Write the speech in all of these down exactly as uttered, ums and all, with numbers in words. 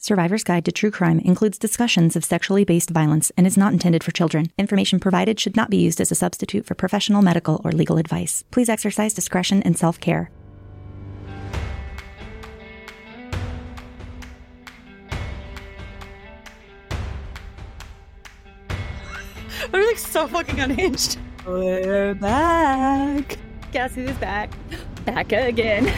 Survivor's Guide to True Crime includes discussions of sexually based violence and is not intended for children. Information provided should not be used as a substitute for professional medical or legal advice. Please exercise discretion and self-care. We're like so fucking unhinged. We're back. Guess who's back? Back again.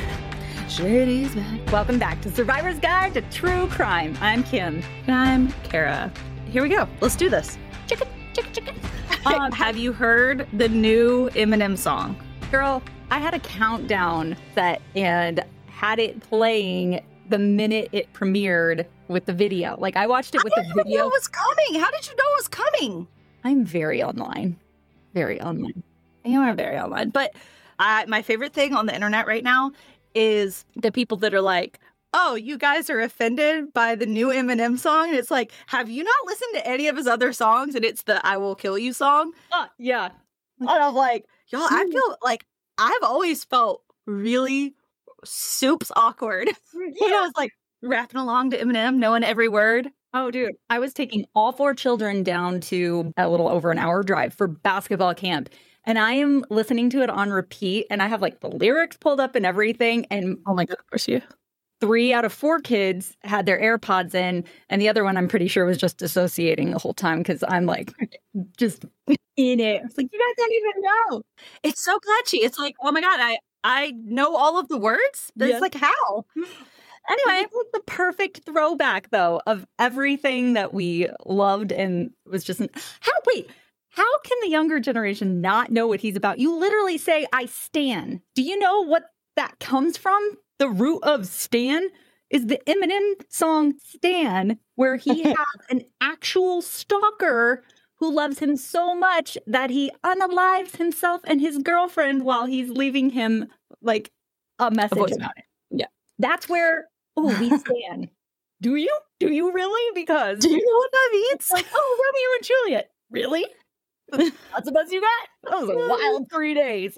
Shady's back. Welcome back to Survivor's Guide to True Crime. I'm Kim. And I'm Kara. Here we go. Let's do this. Chicken, chicken, chicken. Um, have you heard the new Eminem song? Girl, I had a countdown set and had it playing the minute it premiered with the video. Like, I watched it with I the didn't video. know it was coming. How did you know it was coming? I'm very online. Very online. You are very online. But uh, my favorite thing on the internet right now is the people that are like, oh, you guys are offended by the new Eminem song? And it's like, have you not listened to any of his other songs? And it's the I Will Kill You song. Uh, yeah. And I'm like, y'all, I feel like I've always felt really soups awkward. You know, it's like rapping along to Eminem, knowing every word. Oh, dude, I was taking all four children down to a little over an hour drive for basketball camp. And I am listening to it on repeat. And I have like the lyrics pulled up and everything. And Oh my God, of course you. three out of four kids had their AirPods in. And the other one, I'm pretty sure, was just dissociating the whole time because I'm like just in it. It's like, you guys don't even know. It's so catchy. It's like, oh my God, I, I know all of the words. But Yeah. It's like, how? Anyway, it's like the perfect throwback, though, of everything that we loved and was just how. Wait, how can the younger generation not know what he's about? You literally say, "I stan." Do you know what that comes from? The root of stan is the Eminem song "Stan," where he has an actual stalker who loves him so much that he unalives himself and his girlfriend while he's leaving him like a message voicemail. about it. Yeah. That's where. Oh, we stand. Do you? Do you really? Because Do you know what that means? it's like, oh, Romeo and Juliet. Really? That's the best you got? That was a wild three days.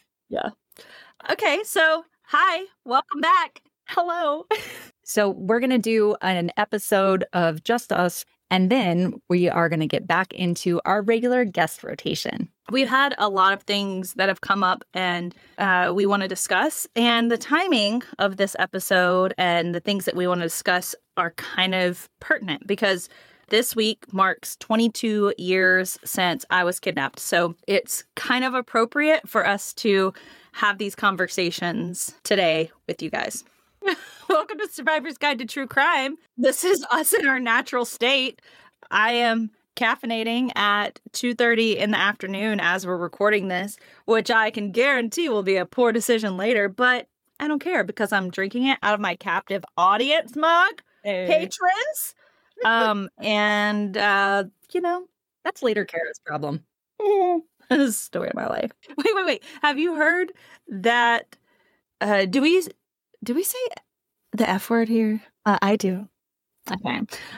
Okay, so hi, welcome back. Hello. So we're going to do an episode of just us, and then we are going to get back into our regular guest rotation. We've had a lot of things that have come up and uh, we want to discuss. And the timing of this episode and the things that we want to discuss are kind of pertinent because this week marks twenty-two years since I was kidnapped. So it's kind of appropriate for us to have these conversations today with you guys. Welcome to Survivor's Guide to True Crime. This is us in our natural state. I am caffeinating at two thirty in the afternoon as we're recording this, which I can guarantee will be a poor decision later, but I don't care because I'm drinking it out of my captive audience mug, Hey. patrons. Um, and, uh, you know, That's later Kara's problem. this is the story of my life. Wait, wait, wait. Have you heard that, uh, do we, do we say the F word here? Uh, I do. Okay.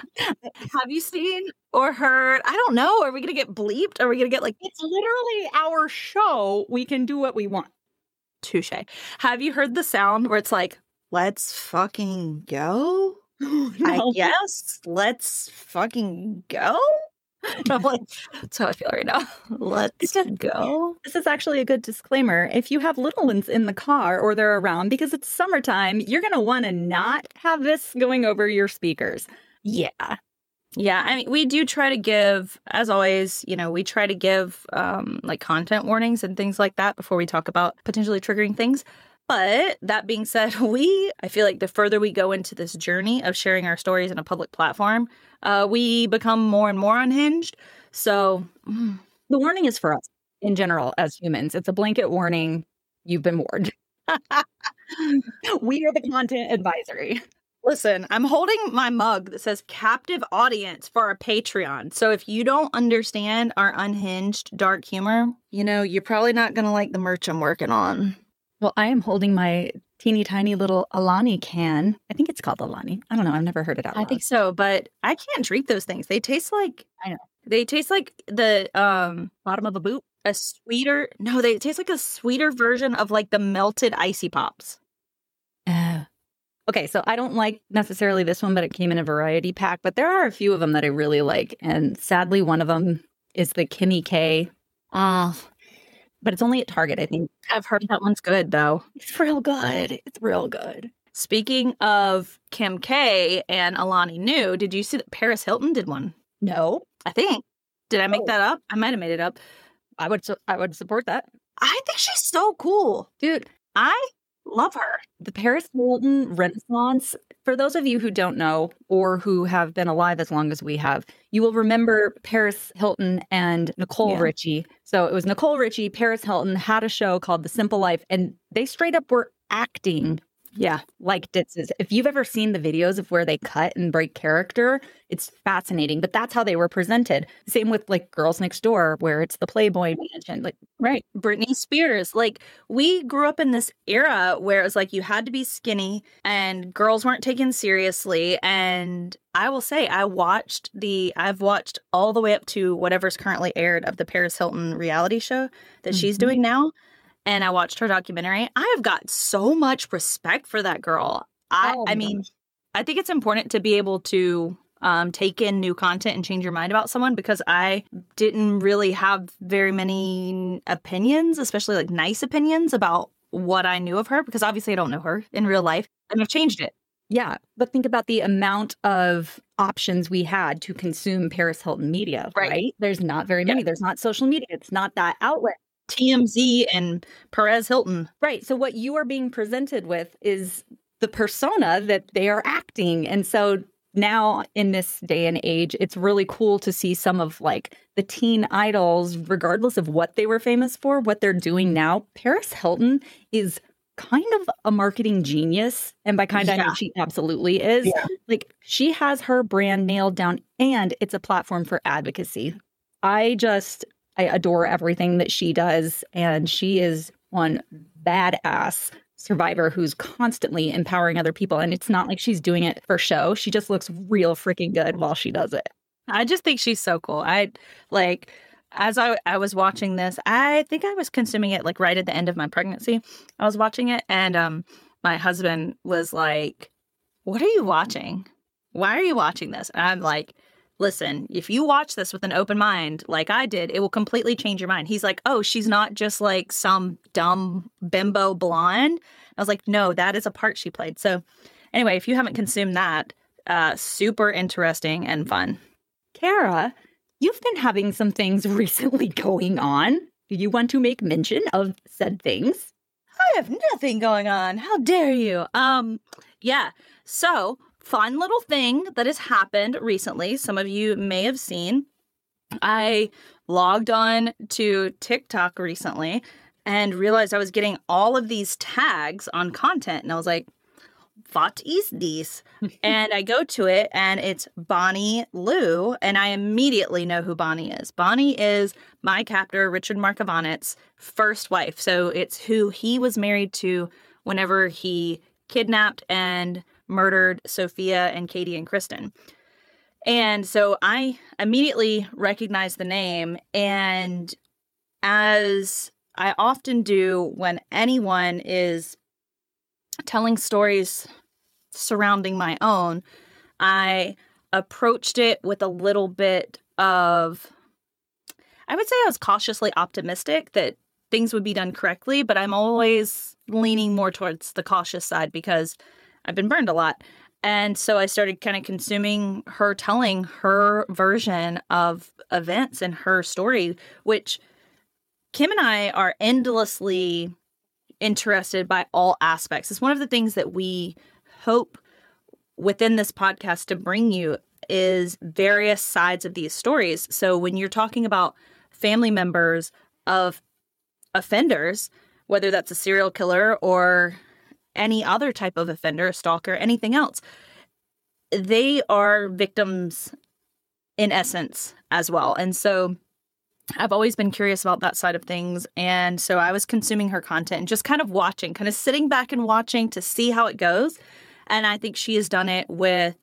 Have you seen or heard? I don't know. Are we going to get bleeped? Are we going to get like It's literally our show. We can do what we want. touche? Have you heard the sound where it's like, let's fucking go? I No. guess. Let's fucking go? I'm like, that's how I feel right now. Let's go. This is actually a good disclaimer. If you have little ones in the car or they're around because it's summertime, you're going to want to not have this going over your speakers. Yeah. Yeah. I mean, we do try to give, as always, you know, we try to give um, like content warnings and things like that before we talk about potentially triggering things. But that being said, we, I feel like the further we go into this journey of sharing our stories in a public platform, uh, we become more and more unhinged. So mm, The warning is for us in general as humans. It's a blanket warning. You've been warned. We are the content advisory. listen, I'm holding my mug that says captive audience for our Patreon. So if you don't understand our unhinged dark humor, you know, you're probably not going to like the merch I'm working on. Well, I am holding my teeny tiny little Alani can. I think it's called Alani. I don't know. I've never heard it out I loud. think so, but I can't drink those things. They taste like, I know. They taste like the um Bottom of a boot. a sweeter. No, they taste like a sweeter version of like the melted icy pops. Oh. Okay, so I don't like necessarily this one, but it came in a variety pack. But there are a few of them that I really like. And sadly, one of them is the Kimmy K. Uh, but it's only at Target, I think. I've heard that one's good, though. It's real good. It's real good. Speaking of Kim K and Alani Nu, did you see that Paris Hilton did one? No. I think. Did I make Oh. that up? I might have made it up. I would su- I would support that. I think she's so cool. Dude, I love her. the Paris Hilton Renaissance, for those of you who don't know or who have been alive as long as we have, you will remember Paris Hilton and Nicole Yeah. Richie. So it was Nicole Richie, Paris Hilton had a show called The Simple Life, and they straight up were acting Yeah. like ditzes. If you've ever seen the videos of where they cut and break character, it's fascinating. But that's how they were presented. Same with like Girls Next Door, where it's the Playboy Mansion. Like, Right. Britney Spears. Like, we grew up in this era where it was like you had to be skinny and girls weren't taken seriously. And I will say, I watched the, I've watched all the way up to whatever's currently aired of the Paris Hilton reality show that she's Mhm. doing now. And I watched her documentary. I have got so much respect for that girl. I, Oh I my mean, I think it's important to be able to um, take in new content and change your mind about someone, because I didn't really have very many opinions, especially like nice opinions about what I knew of her, because obviously I don't know her in real life, and I've changed it. yeah. But think about the amount of options we had to consume Paris Hilton media, Right. right? There's not very many. There's not social media. It's not that outlet. T M Z and Perez Hilton. Right. So what you are being presented with is the persona that they are acting. And so now in this day and age, it's really cool to see some of like the teen idols, regardless of what they were famous for, what they're doing now. Paris Hilton is kind of a marketing genius. And by kind of, I Yeah. mean she absolutely is. Yeah. Like she has her brand nailed down, and it's a platform for advocacy. I just, I adore everything that she does. And she is one badass survivor who's constantly empowering other people. And it's not like she's doing it for show. She just looks real freaking good while she does it. I just think she's so cool. I like, as I, I was watching this, I think I was consuming it like right at the end of my pregnancy. I was watching it, and um, my husband was like, "What are you watching? Why are you watching this?" And I'm like, "Listen, if you watch this with an open mind, like I did, it will completely change your mind." He's like, "Oh, she's not just like some dumb bimbo blonde." I was like, "No, that is a part she played." So anyway, if you haven't consumed that, uh, super interesting and fun. Kara, you've been having some things recently going on. Do you want to make mention of said things? I have nothing going on. How dare you? Um, yeah. So, fun little thing that has happened recently. Some of you may have seen. I logged on to TikTok recently and realized I was getting all of these tags on content. And I was like, what is this? And I go to it, and it's Bonnie Lou, and I immediately know who Bonnie is. Bonnie is my captor, Richard Markovanic's first wife. So it's who he was married to whenever he kidnapped and murdered Sophia and Katie and Kristen. And so I immediately recognized the name, and as I often do when anyone is telling stories surrounding my own, I approached it with a little bit of, I would say I was cautiously optimistic that things would be done correctly, but I'm always leaning more towards the cautious side because I've been burned a lot. And so I started kind of consuming her telling her version of events and her story, which Kim and I are endlessly interested by all aspects. It's one of the things that we hope within this podcast to bring you is various sides of these stories. So when you're talking about family members of offenders, whether that's a serial killer or any other type of offender, a stalker, anything else, they are victims in essence as well. And so I've always been curious about that side of things. And so I was consuming her content and just kind of watching, kind of sitting back and watching to see how it goes. And I think she has done it with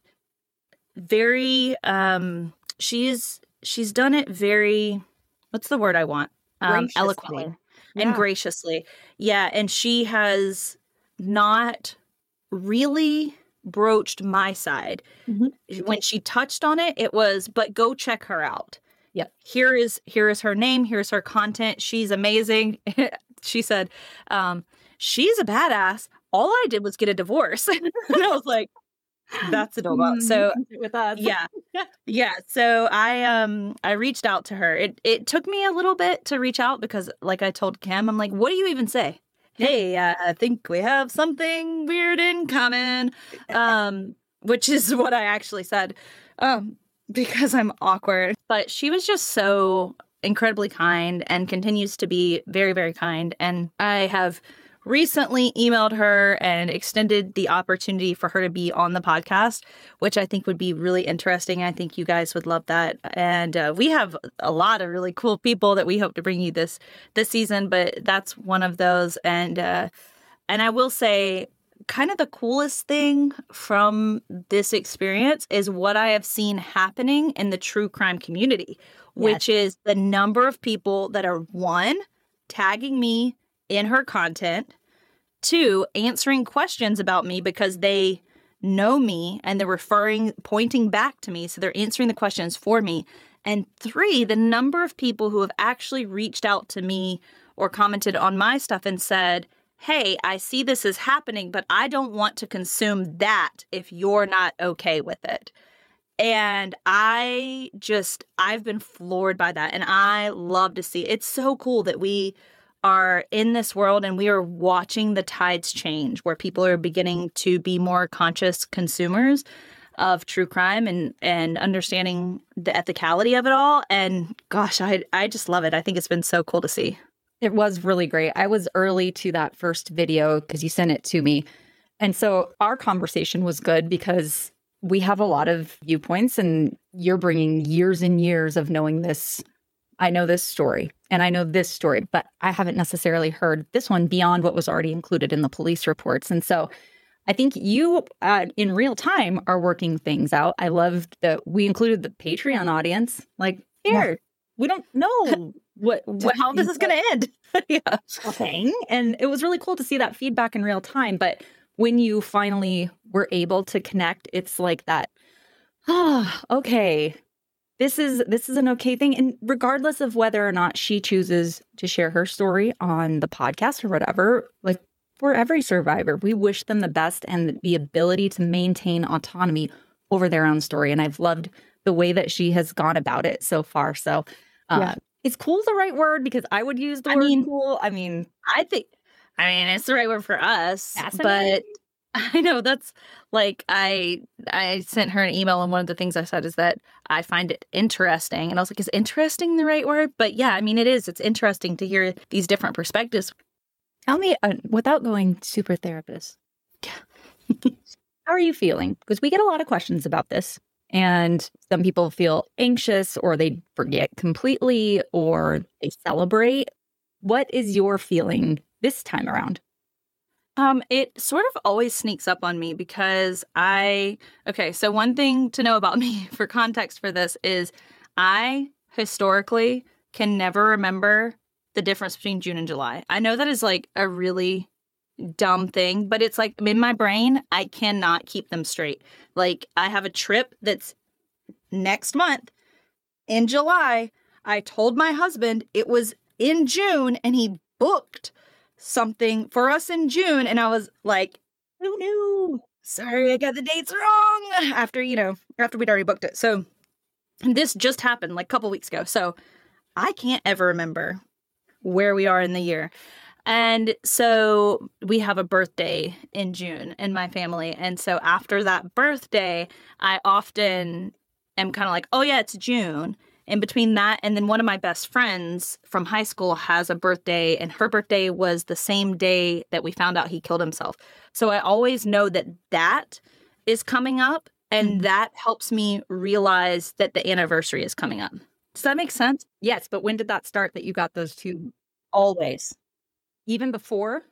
very, um, she's, she's done it very, what's the word I want? Um, eloquently Yeah. and graciously. Yeah. And she has not really broached my side. Mm-hmm. When she touched on it, it was, but go check her out. Yeah. Here is here is her name. Here's her content. She's amazing. She said, um, she's a badass. All I did was get a divorce. And I was like, that's adorable. So with us. Yeah. Yeah. So I um I reached out to her. It it took me a little bit to reach out because, like I told Kim, I'm like, what do you even say? Hey, uh, I think we have something weird in common. Um, which is what I actually said. Um, because I'm awkward. But she was just so incredibly kind and continues to be very, very kind. And I have recently emailed her and extended the opportunity for her to be on the podcast, which I think would be really interesting. I think you guys would love that. And uh, we have a lot of really cool people that we hope to bring you this this season, but that's one of those. And uh, and I will say, kind of the coolest thing from this experience is what I have seen happening in the true crime community, yes. which is the number of people that are, one, tagging me in her content, two, answering questions about me because they know me and they're referring, pointing back to me. So they're answering the questions for me. And three, the number of people who have actually reached out to me or commented on my stuff and said, hey, I see this is happening, but I don't want to consume that if you're not okay with it. And I just, I've been floored by that. And I love to see it. It's so cool that we are in this world and we are watching the tides change where people are beginning to be more conscious consumers of true crime and, and understanding the ethicality of it all. And gosh, I I just love it. I think it's been so cool to see. It was really great. I was early to that first video because you sent it to me. And so our conversation was good because we have a lot of viewpoints and you're bringing years and years of knowing this. I know this story and I know this story, but I haven't necessarily heard this one beyond what was already included in the police reports. And so I think you uh, in real time are working things out. I loved that we included the Patreon audience. Like, here, yeah. we don't know what, what how this is going to end. yeah. Thing. And it was really cool to see that feedback in real time. But when you finally were able to connect, it's like that, oh, okay, this is this is an okay thing. And regardless of whether or not she chooses to share her story on the podcast or whatever, like for every survivor, we wish them the best and the ability to maintain autonomy over their own story. And I've loved the way that she has gone about it so far. So uh, yeah. Is cool the right word? Because I would use the I word mean, cool. I mean, I think, I mean, it's the right word for us, but I know that's like, I, I sent her an email and one of the things I said is that I find it interesting. And I was like, is interesting the right word? But yeah, I mean, it is. It's interesting to hear these different perspectives. Tell me, uh, without going super therapist, how are you feeling? Because we get a lot of questions about this. And some people feel anxious or they forget completely or they celebrate. What is your feeling this time around? Um, it sort of always sneaks up on me because I, okay, so one thing to know about me for context for this is I historically can never remember the difference between June and July. I know that is like a really dumb thing, but it's like in my brain, I cannot keep them straight. Like I have a trip that's next month in July. I told my husband it was in June and he booked something for us in June. And I was like, oh no, sorry, I got the dates wrong after, you know, after we'd already booked it. So this just happened like a couple weeks ago. So I can't ever remember where we are in the year. And so we have a birthday in June in my family. And so after that birthday, I often am kind of like, oh yeah, it's June. In between that, and then one of my best friends from high school has a birthday, and her birthday was the same day that we found out he killed himself. So I always know that that is coming up, and mm-hmm. that helps me realize that the anniversary is coming up. Does that make sense? Yes, but when did that start that you got those two? Always. Even before?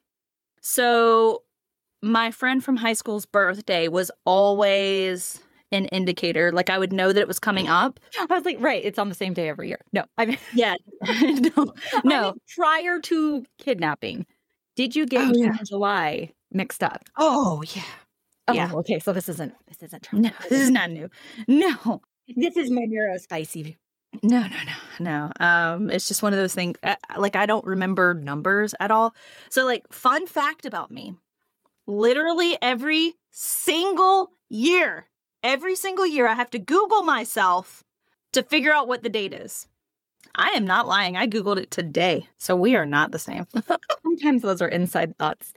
So my friend from high school's birthday was always an indicator. Like I would know that it was coming up. I was like, right, it's on the same day every year. No, I mean, yeah, no, no. I mean, prior to kidnapping, did you get oh, June yeah. and July mixed up? Oh yeah, Oh, Yeah. okay. So this isn't this isn't Trump. No, this is not new. No. This is my neuro spicy. No, no, no, no. Um, it's just one of those things. Uh, like, I don't remember numbers at all. So, like, fun fact about me: literally every single year, every single year, I have to Google myself to figure out what the date is. I am not lying. I Googled it today, so we are not the same. Sometimes those are inside thoughts.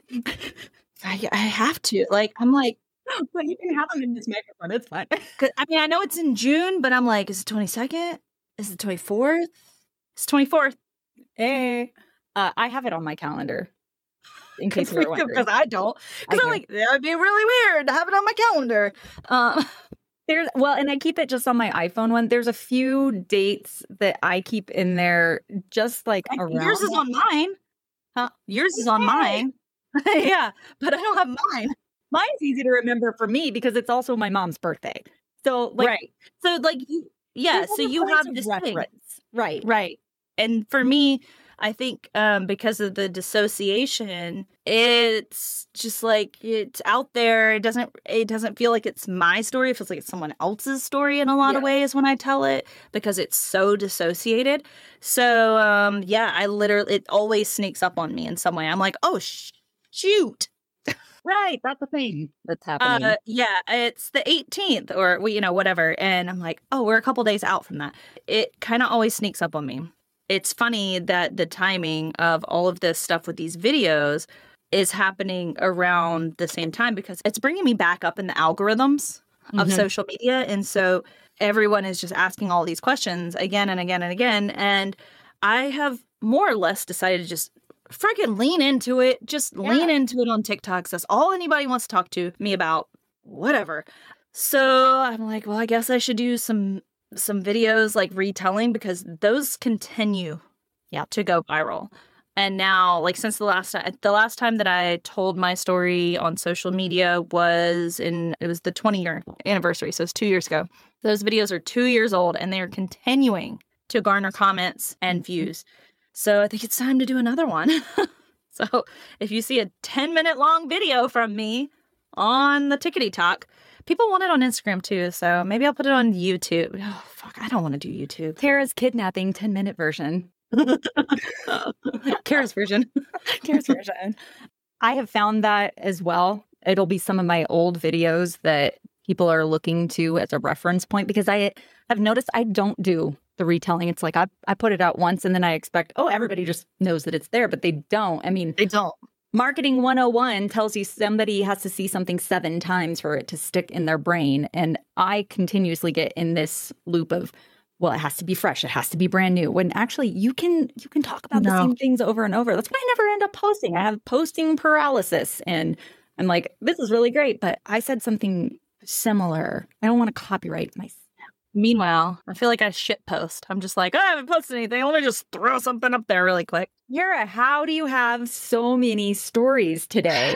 I, I have to. Like, I'm like, But you can have them in this microphone. It's fine. 'cause, I mean, I know it's in June, but I'm like, is it twenty-second? Is it twenty-fourth? It's twenty-fourth. Hey, uh, I have it on my calendar. In case you were wondering, Because I don't. I Because I'm do. like, that would be really weird to have it on my calendar. Um, There's well, and I keep it just on my iPhone one. There's a few dates that I keep in there, just like around. yours is that. on mine. Huh? Yours is on mine. Yeah, but I don't have mine. Mine's easy to remember for me because it's also my mom's birthday. So, like, Right. So, like, you, yeah, there's so other you points have of this thing. reference, right? Right. And for me, I think um, because of the dissociation, it's just like it's out there. It doesn't it doesn't feel like it's my story. It feels like it's someone else's story in a lot of Yeah. ways when I tell it because it's so dissociated. So um, yeah, I literally it always sneaks up on me in some way. I'm like, oh sh- shoot. Right, that's the thing that's happening. Uh, yeah, it's the eighteenth or we, you know, whatever. And I'm like, oh, we're a couple days out from that. It kind of always sneaks up on me. It's funny that the timing of all of this stuff with these videos is happening around the same time because it's bringing me back up in the algorithms of Mhm. social media. And so everyone is just asking all these questions again and again and again. And I have more or less decided to just freaking lean into it. Just lean into it on TikTok. That's all anybody wants to talk to me about. Whatever. So I'm like, well, I guess I should do some some videos like retelling because those continue Yeah. to go viral. And now, like since the last time, the last time that I told my story on social media was in it was the twenty year anniversary, so it's two years ago. Those videos are two years old, and they are continuing to garner comments and views. So I think it's time to do another one. So if you see a ten minute long video from me on the Tickety Talk, people want it on Instagram too. So maybe I'll put it on YouTube. Oh fuck, I don't want to do YouTube. Tara's kidnapping ten minute version. Kara's version. Kara's version. I have found that as well. It'll be some of my old videos that people are looking to as a reference point because I have noticed I don't do the retelling. It's like I, I put it out once and then I expect, oh, everybody just knows that it's there, but they don't. I mean, They don't. Marketing one oh one tells you somebody has to see something seven times for it to stick in their brain. And I continuously get in this loop of, well, it has to be fresh. It has to be brand new. When actually you can you can talk about the No. same things over and over. That's why I never end up posting. I have posting paralysis. And I'm like, this is really great, but I said something similar. I don't want to copyright myself. Meanwhile, I feel like I shit post. I'm just like, oh, I haven't posted anything. Let me just throw something up there really quick. Yura, how do you have so many stories today?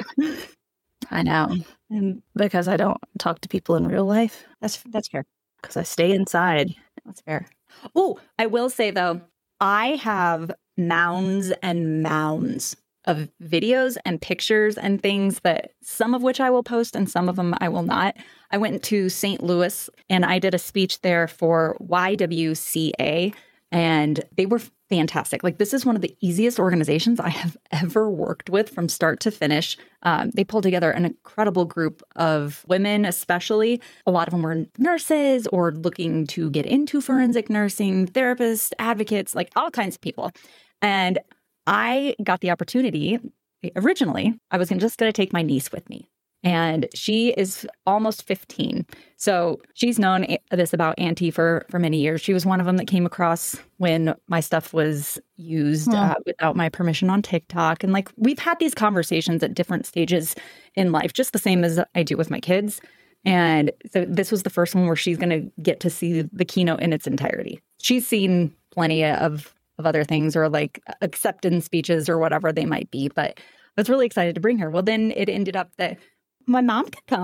I know. And Because I don't talk to people in real life. that's that's fair. Because I stay inside. That's fair. Oh, I will say though, I have mounds and mounds of videos and pictures and things that some of which I will post and some of them I will not. I went to Saint Louis and I did a speech there for Y W C A and they were fantastic. Like this is one of the easiest organizations I have ever worked with from start to finish. Um, they pulled together an incredible group of women, especially. A lot of them were nurses or looking to get into forensic nursing, therapists, advocates, like all kinds of people. And I got the opportunity. Originally, I was just going to take my niece with me. And she is almost fifteen. So she's known a- this about Auntie for, for many years. She was one of them that came across when my stuff was used uh, without my permission on TikTok. And like we've had these conversations at different stages in life, just the same as I do with my kids. And so this was the first one where she's going to get to see the keynote in its entirety. She's seen plenty of, of other things or like acceptance speeches or whatever they might be. But I was really excited to bring her. Well, then it ended up that my mom could come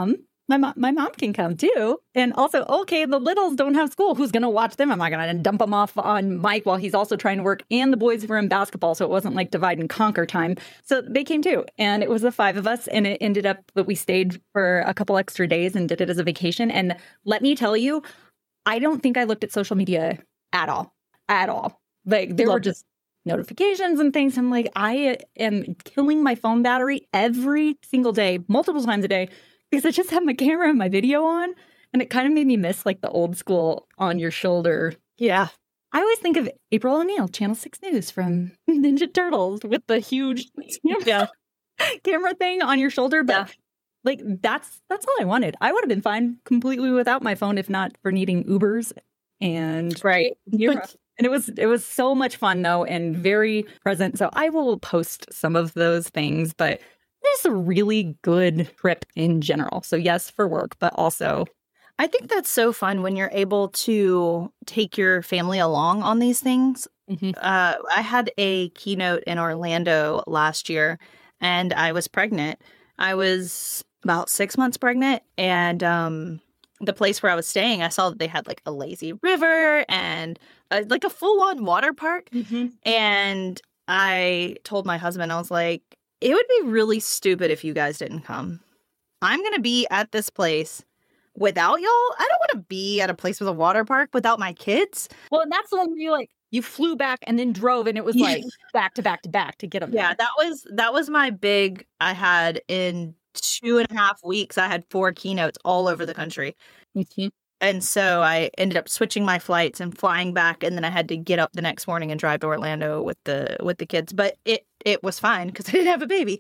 My mom, my mom can come too. And also, okay, the littles don't have school. Who's going to watch them? I'm not going to dump them off on Mike while he's also trying to work. And the boys were in basketball, so it wasn't like divide and conquer time. So they came too. And it was the five of us. And it ended up that we stayed for a couple extra days and did it as a vacation. And let me tell you, I don't think I looked at social media at all, at all. Like there Love were just notifications and things. I'm like, I am killing my phone battery every single day, multiple times a day. Because I just had my camera and my video on, and it kind of made me miss like the old school on your shoulder. Yeah. I always think of April O'Neil, Channel six News from Ninja Turtles with the huge Yeah. camera thing on your shoulder. But yeah. like that's that's all I wanted. I would have been fine completely without my phone if not for needing Ubers and right. camera. And it was it was so much fun though and very present. So I will post some of those things, but it's a really good trip in general. So yes, for work, but also I think that's so fun when you're able to take your family along on these things. Mm-hmm. Uh, I had a keynote in Orlando last year and I was pregnant. I was about six months pregnant and um, the place where I was staying, I saw that they had like a lazy river and a, like a full on water park. Mm-hmm. And I told my husband, I was like, it would be really stupid if you guys didn't come. I'm going to be at this place without y'all. I don't want to be at a place with a water park without my kids. Well, and that's the one where you like, you flew back and then drove and it was like back to back to back to get them. Yeah, that was, that was my big, I had in two and a half weeks, I had four keynotes all over the country. Mm-hmm. And so I ended up switching my flights and flying back, and then I had to get up the next morning and drive to Orlando with the with the kids. But it it was fine because I didn't have a baby.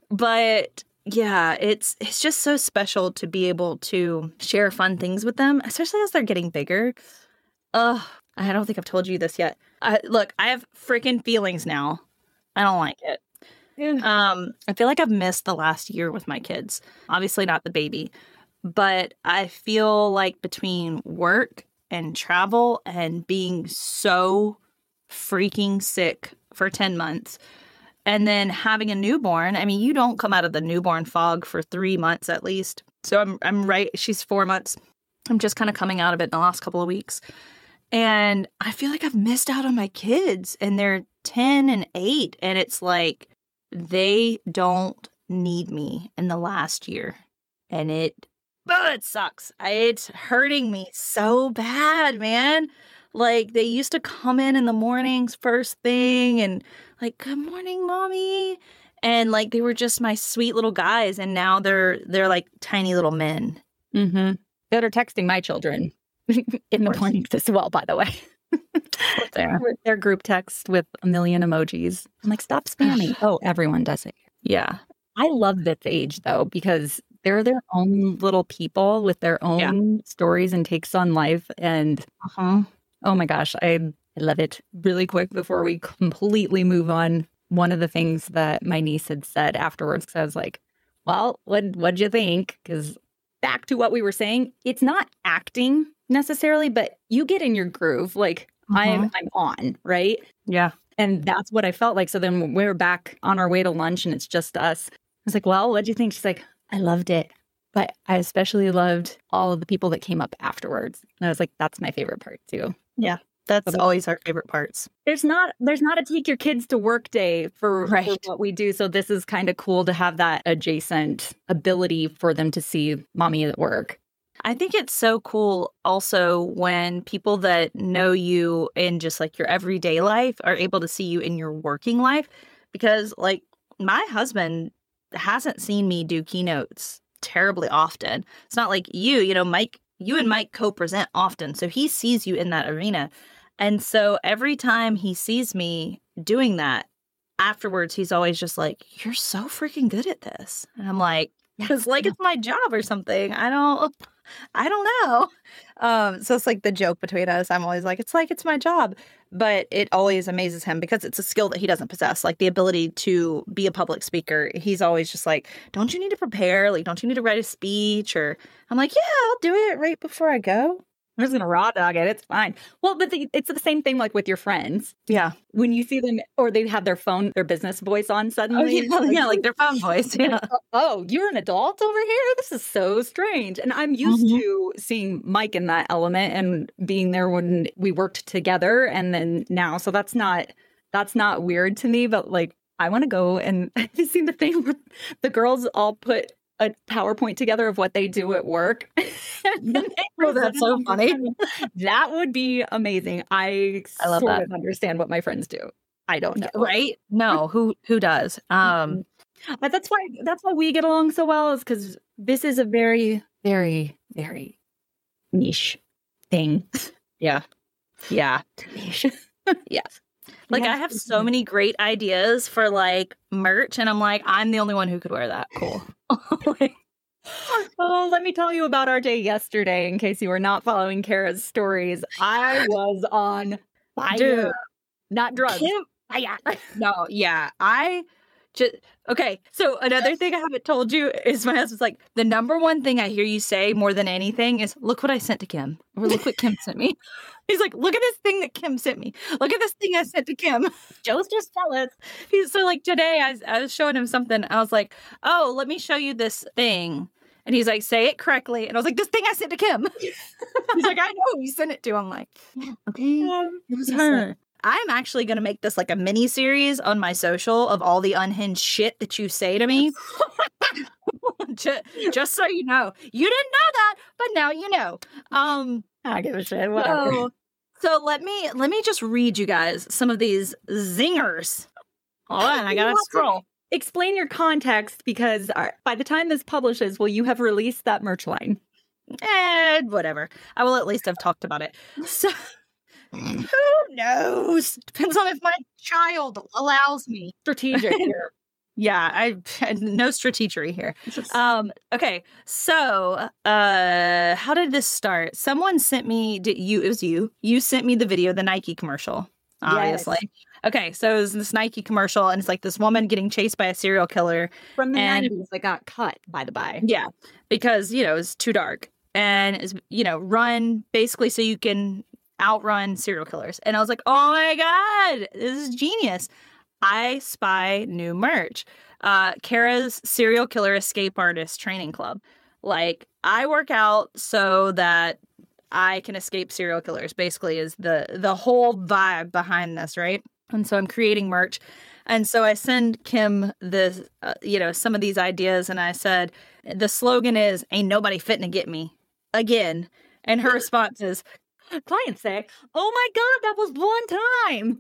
But yeah, it's it's just so special to be able to share fun things with them, especially as they're getting bigger. Ugh, I don't think I've told you this yet. I, look, I have freaking feelings now. I don't like it. Yeah. Um, I feel like I've missed the last year with my kids. Obviously not the baby. But I feel like between work and travel and being so freaking sick for ten months and then having a newborn, I mean, you don't come out of the newborn fog for three months at least. So I'm I'm right. She's four months. I'm just kind of coming out of it in the last couple of weeks. And I feel like I've missed out on my kids and they're ten and eight. And it's like they don't need me in the last year. And it Oh, it sucks. It's hurting me so bad, man. Like, they used to come in in the mornings first thing and like, good morning, mommy. And like, they were just my sweet little guys. And now they're, they're like tiny little men. Mm-hmm. That are texting my children in the mornings as well, by the way. Their, their group text with a million emojis. I'm like, stop spamming. Oh, everyone does it. Yeah. I love this age though, because they're their own little people with their own yeah. stories and takes on life. And uh-huh. oh my gosh, I, I love it. Really quick before we completely move on, one of the things that my niece had said afterwards, because I was like, well, what, what'd you think? Because back to what we were saying, it's not acting necessarily, but you get in your groove. Like uh-huh. I'm, I'm on, right? Yeah. And that's what I felt like. So then when we were back on our way to lunch and it's just us, I was like, well, what'd you think? She's like, I loved it. But I especially loved all of the people that came up afterwards. And I was like, that's my favorite part too. Yeah. That's always our favorite parts. There's not there's not a take your kids to work day for, right. for what we do. So this is kind of cool to have that adjacent ability for them to see mommy at work. I think it's so cool also when people that know you in just like your everyday life are able to see you in your working life. Because like my husband hasn't seen me do keynotes terribly often. It's not like you, you know, Mike, you and Mike co-present often. So he sees you in that arena. And so every time he sees me doing that, afterwards, he's always just like, you're so freaking good at this. And I'm like, it's like it's my job or something. I don't, I don't know. Um, so it's like the joke between us. I'm always like, it's like it's my job. But it always amazes him because it's a skill that he doesn't possess, like the ability to be a public speaker. He's always just like, don't you need to prepare? Like, don't you need to write a speech? Or I'm like, yeah, I'll do it right before I go. I'm just gonna raw dog it. It's fine. Well, but the, it's the same thing like with your friends. Yeah. When you see them, or they have their phone, their business voice on suddenly. Oh, yeah, like, yeah, like their phone voice. Yeah. Oh, you're an adult over here? This is so strange. And I'm used mm-hmm. to seeing Mike in that element and being there when we worked together, and then now. So that's not that's not weird to me. But like, I want to go and have you seen the thing where the girls all put a PowerPoint together of what they do at work? Oh, that's so funny. That would be amazing. I, I love sort that. of understand what my friends do. I don't know. Right? No, who who does? Um but that's why that's why we get along so well, is because this is a very, very, very niche thing. Yeah. Yeah. Niche. Yeah. Like, I have so many great ideas for, like, merch, and I'm like, I'm the only one who could wear that. Cool. Like, oh, let me tell you about our day yesterday, in case you were not following Kara's stories. I was on fire. Dude, not drugs. Kim, fire. No, yeah. I just, okay. So another thing I haven't told you is my husband's like, the number one thing I hear you say more than anything is, look what I sent to Kim. Or look what Kim sent me. He's like, look at this thing that Kim sent me. Look at this thing I sent to Kim. Joe's just jealous. He's so like, today I was, I was showing him something. I was like, oh, let me show you this thing. And he's like, say it correctly. And I was like, this thing I sent to Kim. He's like, I know who you sent it to. I'm like, yeah, okay. Um, it was her. I'm actually going to make this like a mini series on my social of all the unhinged shit that you say to me. just, just so you know. You didn't know that, but now you know. Um, I give a shit. Whatever. So, so let me let me just read you guys some of these zingers. Hold on, I gotta scroll. Explain your context, because by the time this publishes, will you have released that merch line? Eh, whatever. I will at least have talked about it. So, who knows? Depends on if my child allows me. Strategic here. Yeah, I no strategery here. Um, okay, so uh, how did this start? Someone sent me. Did you? It was you. You sent me the video, the Nike commercial. Obviously. Yes. Okay, so it was this Nike commercial, and it's like this woman getting chased by a serial killer from the and, nineties that got cut, by the by. Yeah, because you know it's too dark, and is you know run basically so you can outrun serial killers. And I was like, oh my god, this is genius. I spy new merch. Uh, Kara's Serial Killer Escape Artist Training Club. Like, I work out so that I can escape serial killers, basically, is the, the whole vibe behind this, right? And so I'm creating merch. And so I send Kim the, uh, you know, some of these ideas, and I said, the slogan is, ain't nobody fitting to get me. Again. And her response is, clients say, oh my God, that was one time.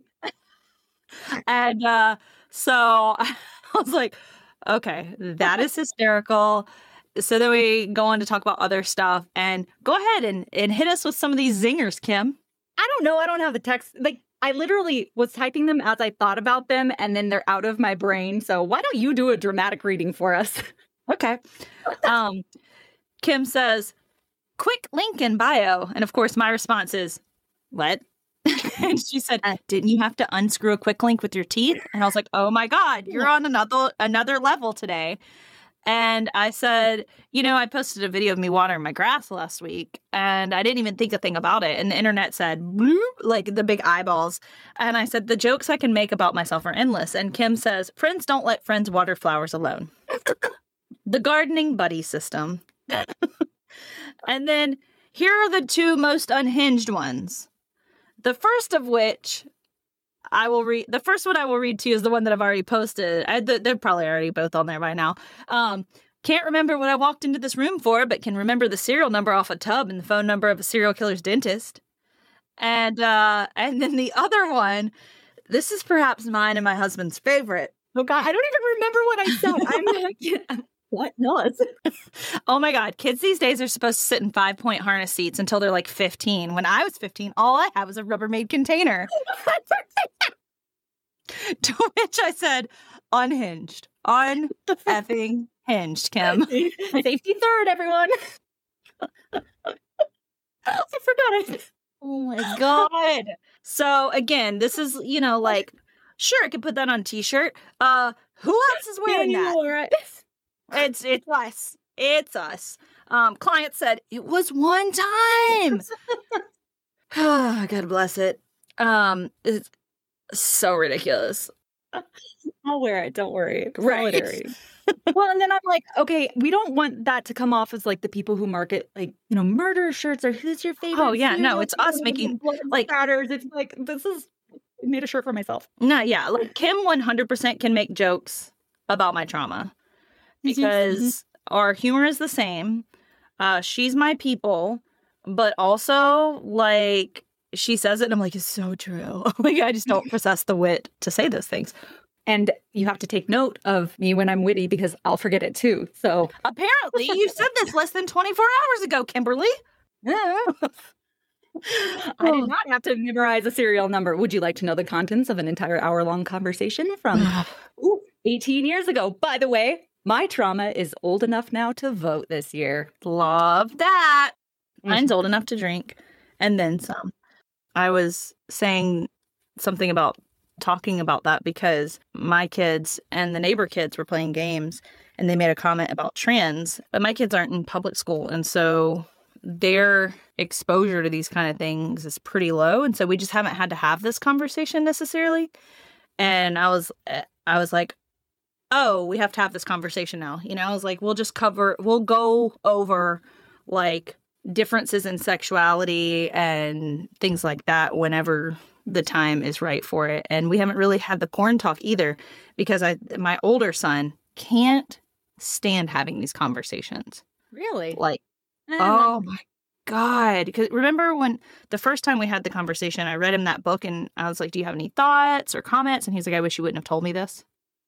And uh, so I was like, okay, that is hysterical. So then we go on to talk about other stuff, and go ahead and, and hit us with some of these zingers, Kim. I don't know. I don't have the text. Like, I literally was typing them as I thought about them, and then they're out of my brain. So why don't you do a dramatic reading for us? Okay. Um, Kim says, quick link in bio. And of course, my response is, what? And she said, didn't you have to unscrew a quick link with your teeth? And I was like, oh my God, you're on another another level today. And I said, you know, I posted a video of me watering my grass last week, and I didn't even think a thing about it. And the internet said, bloop, like the big eyeballs. And I said, the jokes I can make about myself are endless. And Kim says, friends don't let friends water flowers alone. The gardening buddy system. And then here are the two most unhinged ones. The first of which I will read. The first one I will read to you is the one that I've already posted. I, they're probably already both on there by now. Um, can't remember what I walked into this room for, but can remember the serial number off a tub and the phone number of a serial killer's dentist. And uh, and then the other one, this is perhaps mine and my husband's favorite. Oh God, I don't even remember what I said. I'm like, what? No. Oh my God. Kids these days are supposed to sit in five point harness seats until they're like fifteen. When I was fifteen, all I had was a Rubbermaid container. To which I said, unhinged. Un-effing hinged, Kim. Safety third, everyone. I forgot it. Oh my God. So again, this is, you know, like, sure, I could put that on a t-shirt. Uh, who else is wearing that? Right. It's it's us. It's us. Um, client said, it was one time. Oh, God bless it. Um, it's so ridiculous. I'll wear it. Don't worry. Right. Solidarity. Well, and then I'm like, okay, we don't want that to come off as like the people who market like, you know, murder shirts or who's your favorite. Oh, yeah. No, serial it's us killer making, blood like- spatters. It's like, this is, I made a shirt for myself. No, yeah. Like Kim one hundred percent can make jokes about my trauma because our humor is the same. Uh, she's my people, but also like she says it and I'm like, it's so true. Like I just don't possess the wit to say those things. And you have to take note of me when I'm witty because I'll forget it too. So Apparently you said this less than twenty-four hours ago, Kimberly. yeah. I did not have to memorize a serial number. Would you like to know the contents of an entire hour-long conversation from ooh, eighteen years ago? By the way, my trauma is old enough now to vote this year. Love that. Mine's old enough to drink and then some. I was saying something about talking about that because my kids and the neighbor kids were playing games and they made a comment about trans, but my kids aren't in public school. And so their exposure to these kind of things is pretty low. And so we just haven't had to have this conversation necessarily. And I was, I was like, oh, we have to have this conversation now. You know, I was like, we'll just cover, we'll go over like differences in sexuality and things like that whenever the time is right for it. And we haven't really had the porn talk either because I, my older son can't stand having these conversations. Really? Like, Eh, oh my God. Because remember when the first time we had the conversation, I read him that book and I was like, do you have any thoughts or comments? And he's like, I wish you wouldn't have told me this.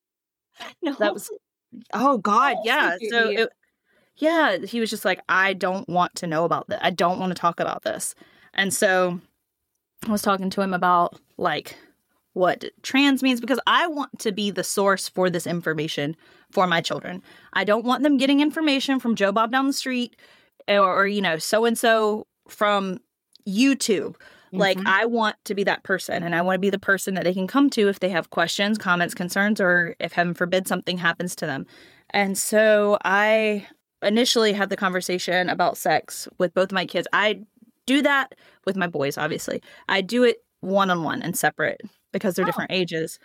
no. That was, oh God. Oh, Yeah. sweetie. So, it, yeah, he was just like, I don't want to know about this. I don't want to talk about this. And so I was talking to him about like what trans means because I want to be the source for this information for my children. I don't want them getting information from Joe Bob down the street or, or you know, so-and-so from YouTube. Mm-hmm. Like I want to be that person and I want to be the person that they can come to if they have questions, comments, concerns, or if heaven forbid something happens to them. And so I initially had the conversation about sex with both my kids. I do that with my boys, obviously. I do it one-on-one and separate because they're oh. different ages.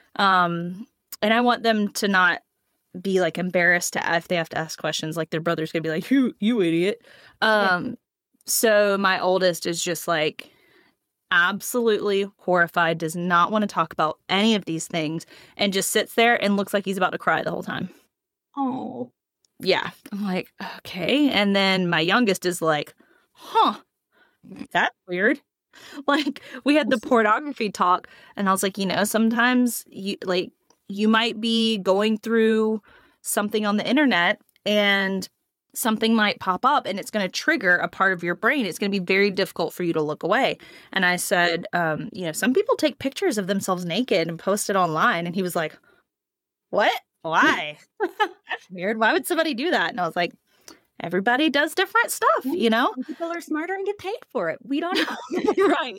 Um, and I want them to not be like embarrassed to, if they have to ask questions, like their brother's gonna be like, you, you idiot. Um, yeah. So my oldest is just like absolutely horrified, does not want to talk about any of these things and just sits there and looks like he's about to cry the whole time. Oh. Yeah. I'm like, okay. And then my youngest is like, huh, that's weird. Like we had the pornography talk and I was like, you know, sometimes you like you might be going through something on the internet and something might pop up and it's going to trigger a part of your brain. It's going to be very difficult for you to look away. And I said, um, you know, some people take pictures of themselves naked and post it online. And he was like, what? Why? That's weird. Why would somebody do that? And I was like, everybody does different stuff, you know? Some people are smarter and get paid for it. We don't know. Right.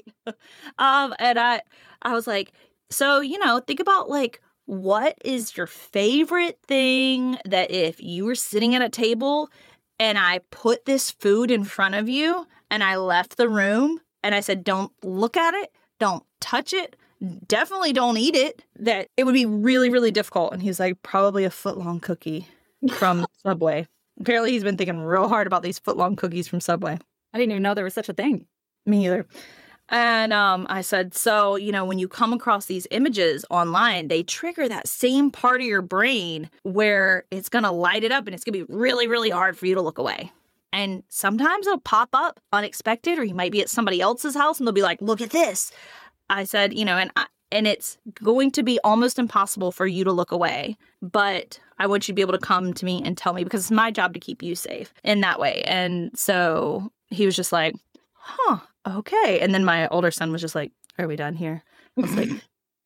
Um, and I, I was like, so, you know, think about like, what is your favorite thing that if you were sitting at a table and I put this food in front of you and I left the room and I said, don't look at it, don't touch it, definitely don't eat it, that it would be really, really difficult. And he's like, probably a foot-long cookie from Subway. Apparently he's been thinking real hard about these foot-long cookies from Subway. I didn't even know there was such a thing. Me either. And um, I said, so, you know, when you come across these images online, they trigger that same part of your brain where it's going to light it up and it's going to be really, really hard for you to look away. And sometimes it'll pop up unexpected, or you might be at somebody else's house and they'll be like, look at this. I said, you know, and I, and it's going to be almost impossible for you to look away. But I want you to be able to come to me and tell me because it's my job to keep you safe in that way. And so he was just like, huh, okay. And then my older son was just like, are we done here? I was like,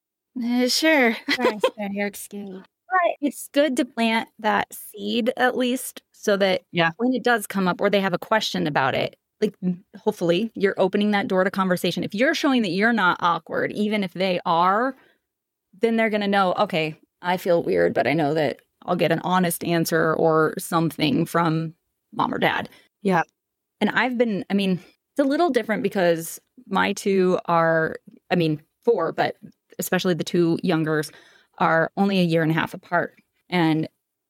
eh, sure. You're excused. But it's good to plant that seed at least so that yeah. when it does come up or they have a question about it, like hopefully you're opening that door to conversation. If you're showing that you're not awkward, even if they are, then they're going to know, okay, I feel weird, but I know that I'll get an honest answer or something from mom or dad. Yeah. And I've been, I mean, it's a little different because my two are, I mean, four, but especially the two youngers are only a year and a half apart. And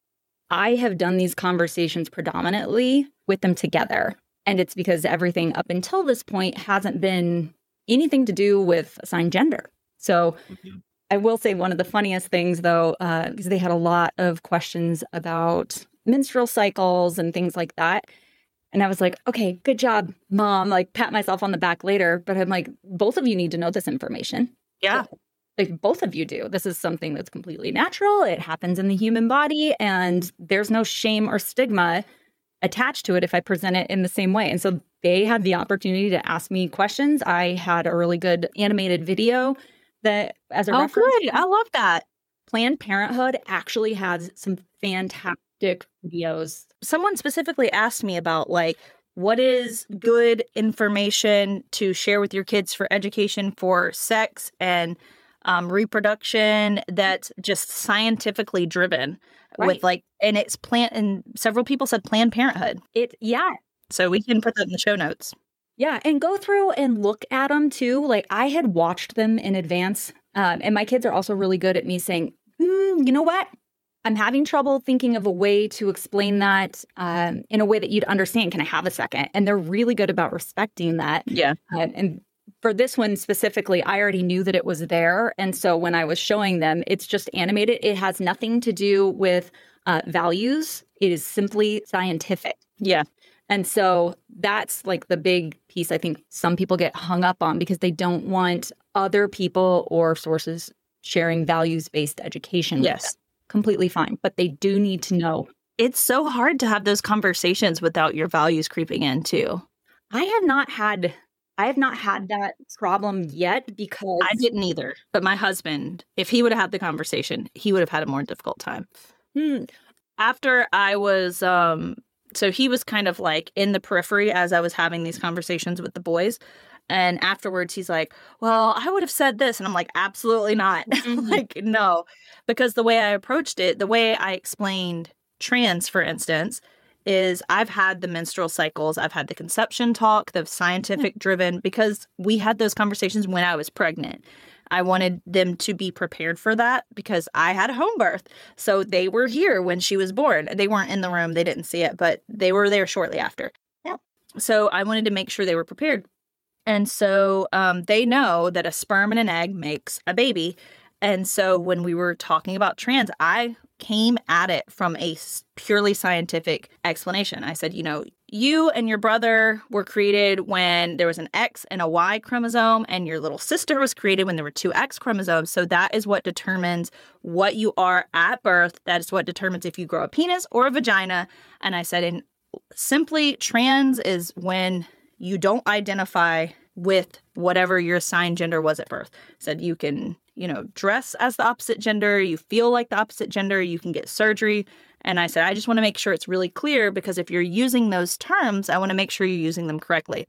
I have done these conversations predominantly with them together. And it's because everything up until this point hasn't been anything to do with assigned gender. So mm-hmm. I will say one of the funniest things, though, uh, because they had a lot of questions about menstrual cycles and things like that. And I was like, okay, good job, mom. Like, pat myself on the back later. But I'm like, both of you need to know this information. Yeah. Like, both of you do. This is something that's completely natural. It happens in the human body. And there's no shame or stigma attached to it if I present it in the same way. And so they had the opportunity to ask me questions. I had a really good animated video that, as a oh, reference. good. I love that. Planned Parenthood actually has some fantastic videos. Someone specifically asked me about, like, what is good information to share with your kids for education for sex and um, reproduction that's just scientifically driven right. with, like, and it's plant, and several people said Planned Parenthood. It, yeah. So we can put that in the show notes. Yeah, and go through and look at them too. Like, I had watched them in advance, um, and my kids are also really good at me saying, mm, you know what? I'm having trouble thinking of a way to explain that um, in a way that you'd understand. Can I have a second? And they're really good about respecting that. Yeah. Uh, and for this one specifically, I already knew that it was there. And so when I was showing them, it's just animated. It has nothing to do with uh, values. It is simply scientific. Yeah. And so that's like the big piece I think some people get hung up on because they don't want other people or sources sharing values-based education. Yes. Completely fine. But they do need to know. It's so hard to have those conversations without your values creeping in too. I have not had I have not had that problem yet because I didn't either. But my husband, if he would have had the conversation, he would have had a more difficult time. Hmm. After I was um so he was kind of like in the periphery as I was having these conversations with the boys. And afterwards, he's like, well, I would have said this. And I'm like, absolutely not. Mm-hmm. Like, no, because the way I approached it, the way I explained trans, for instance, is I've had the menstrual cycles. I've had the conception talk, the scientific driven, because we had those conversations when I was pregnant. I wanted them to be prepared for that because I had a home birth. So they were here when she was born. They weren't in the room. They didn't see it, but they were there shortly after. Yeah. So I wanted to make sure they were prepared. And so um, they know that a sperm and an egg makes a baby. And so when we were talking about trans, I came at it from a purely scientific explanation. I said, you know, you and your brother were created when there was an X and a Y chromosome, and your little sister was created when there were two X chromosomes. So that is what determines what you are at birth. That is what determines if you grow a penis or a vagina. And I said, and simply trans is when you don't identify with whatever your assigned gender was at birth. Said you can, you know, dress as the opposite gender, you feel like the opposite gender, you can get surgery. And I said, I just want to make sure it's really clear because if you're using those terms, I want to make sure you're using them correctly.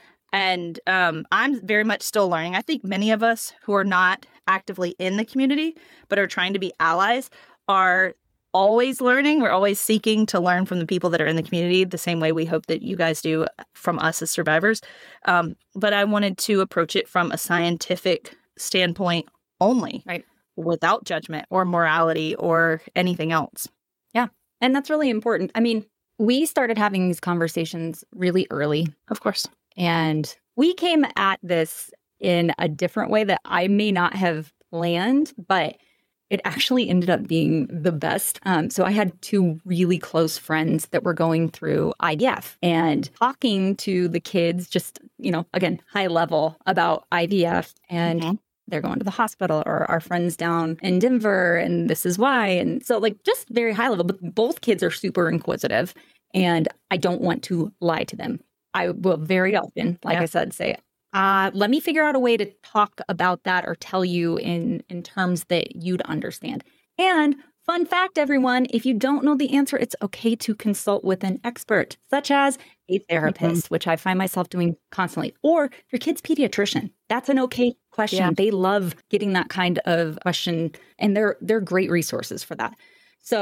And um, I'm very much still learning. I think many of us who are not actively in the community, but are trying to be allies, are always learning. We're always seeking to learn from the people that are in the community the same way we hope that you guys do from us as survivors. Um, but I wanted to approach it from a scientific standpoint only, right? Without judgment or morality or anything else. Yeah. And that's really important. I mean, we started having these conversations really early. Of course. And we came at this in a different way that I may not have planned, but it actually ended up being the best. Um, so I had two really close friends that were going through I V F and talking to the kids, just, you know, again, high level about I V F. And mm-hmm. they're going to the hospital, or our friends down in Denver, and this is why. And so, like, just very high level. But both kids are super inquisitive, and I don't want to lie to them. I will very often, like yeah. I said, say, Uh, let me figure out a way to talk about that or tell you in, in terms that you'd understand. And fun fact, everyone, if you don't know the answer, it's okay to consult with an expert, such as a therapist, mm-hmm. which I find myself doing constantly, or your kid's pediatrician. That's an okay question. Yeah. They love getting that kind of question, and they're they're great resources for that. So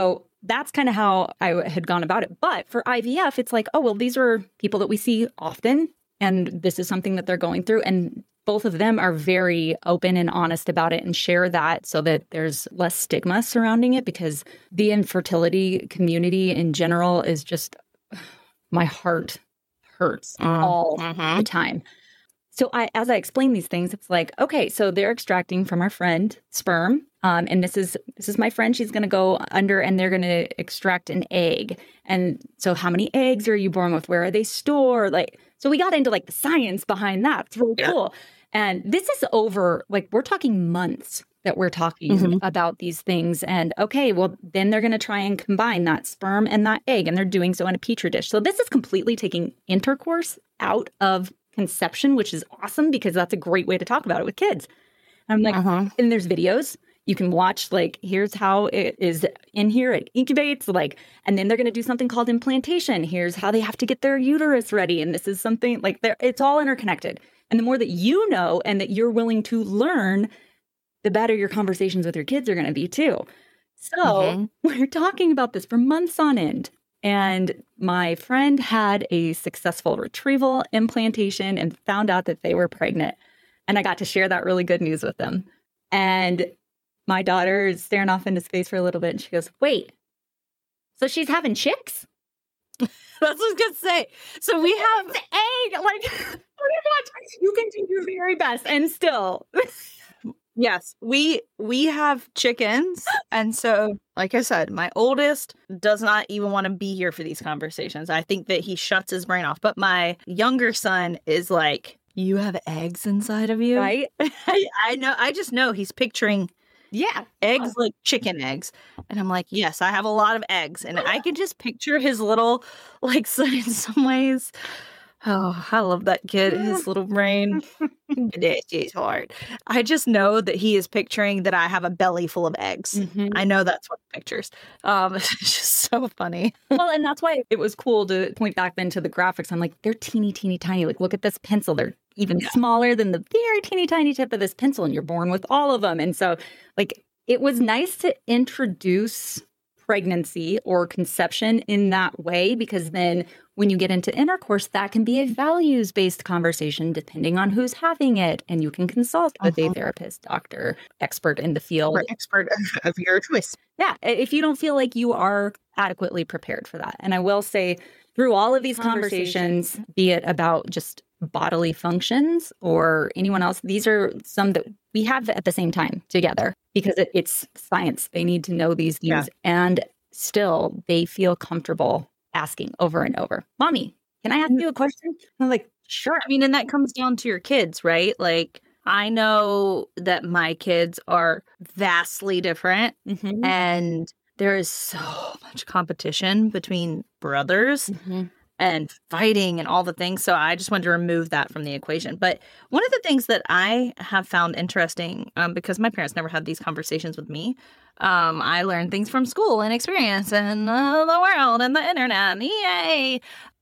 that's kind of how I had gone about it. But for I V F, it's like, oh, well, these are people that we see often, and this is something that they're going through. And both of them are very open and honest about it and share that so that there's less stigma surrounding it, because the infertility community in general is just, my heart hurts mm, all mm-hmm. the time. So I, as I explain these things, it's like, okay, so they're extracting from our friend sperm. Um, and this is this is my friend. She's going to go under and they're going to extract an egg. And so how many eggs are you born with? Where are they stored? Like, so we got into like the science behind that. It's really yeah. cool. And this is over, like, we're talking months that we're talking mm-hmm. about these things. And okay, well, then they're going to try and combine that sperm and that egg. And they're doing so in a petri dish. So this is completely taking intercourse out of conception, which is awesome because that's a great way to talk about it with kids. I'm like, uh-huh. and there's videos you can watch, like, here's how it is in here, it incubates, like, and then they're going to do something called implantation. Here's how they have to get their uterus ready. And this is something like, it's all interconnected. And the more that you know and that you're willing to learn, the better your conversations with your kids are going to be too. So mm-hmm. we're talking about this for months on end. And my friend had a successful retrieval implantation and found out that they were pregnant. And I got to share that really good news with them. And my daughter is staring off into space for a little bit. And she goes, wait, so she's having chicks? That's what I was going to say. So we have the egg. Like, pretty much, you can do your very best. And still... Yes, we we have chickens. And so, like I said, my oldest does not even want to be here for these conversations. I think that he shuts his brain off. But my younger son is like, you have eggs inside of you? Right? I, I know. I just know he's picturing yeah, eggs like chicken eggs. And I'm like, yes, I have a lot of eggs. And I can just picture his little, like, so in some ways... Oh, I love that kid, his little brain. It's hard. I just know that he is picturing that I have a belly full of eggs. Mm-hmm. I know that's what he pictures. Um, it's just so funny. Well, and that's why it was cool to point back then to the graphics. I'm like, they're teeny, teeny, tiny. Like, look at this pencil. They're even yeah. smaller than the very teeny, tiny tip of this pencil. And you're born with all of them. And so, like, it was nice to introduce pregnancy or conception in that way, because then when you get into intercourse, that can be a values-based conversation depending on who's having it. And you can consult with uh-huh. a therapist, doctor, expert in the field. Or expert of your choice. Yeah, if you don't feel like you are adequately prepared for that. And I will say, through all of these conversations, conversations be it about just bodily functions or anyone else, these are some that we have at the same time together, because it, it's science. They need to know these things. Yeah. And still, they feel comfortable asking over and over, Mommy, can I ask you a question? I'm like, sure. I mean, and that comes down to your kids, right? Like, I know that my kids are vastly different, mm-hmm. and there is so much competition between brothers. Mm-hmm. And fighting and all the things. So I just wanted to remove that from the equation. But one of the things that I have found interesting, um, because my parents never had these conversations with me, um, I learned things from school and experience and uh, the world and the internet. And yay!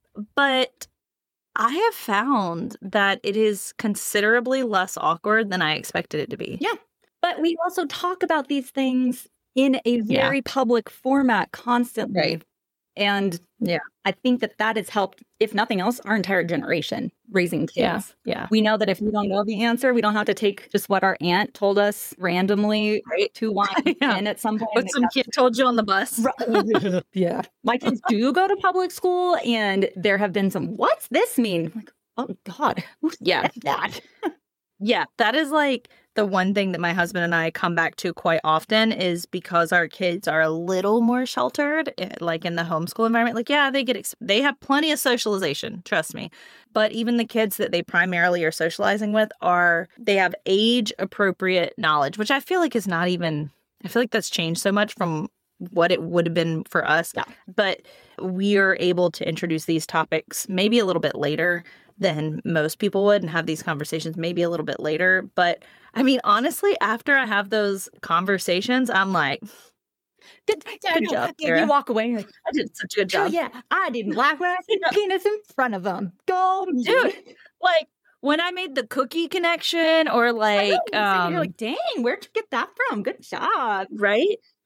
But I have found that it is considerably less awkward than I expected it to be. Yeah. But we also talk about these things in a very yeah. public format constantly. Right. And yeah, I think that that has helped, if nothing else, our entire generation raising kids. Yeah, yeah. We know that if we don't know the answer, we don't have to take just what our aunt told us randomly right. to one yeah. in at some point. What some kid told you on the bus. Yeah. My kids do go to public school, and there have been some, what's this mean? I'm like, oh, God, who yeah. said that? Yeah, that is like the one thing that my husband and I come back to quite often, is because our kids are a little more sheltered, like in the homeschool environment. Like, yeah, they get ex- they have plenty of socialization, trust me. But even the kids that they primarily are socializing with are, they have age appropriate knowledge, which I feel like is not even, I feel like that's changed so much from what it would have been for us. Yeah. But we are able to introduce these topics maybe a little bit later than most people would, and have these conversations maybe a little bit later. But I mean, honestly, after I have those conversations, I'm like, good, good no, job. You walk away, like, I did such a good job. Oh, yeah, I didn't like when I see the penis in front of them. Go, dude. Like, when I made the cookie connection, or like, know, um, you're like, dang, where'd you get that from? Good job. Right?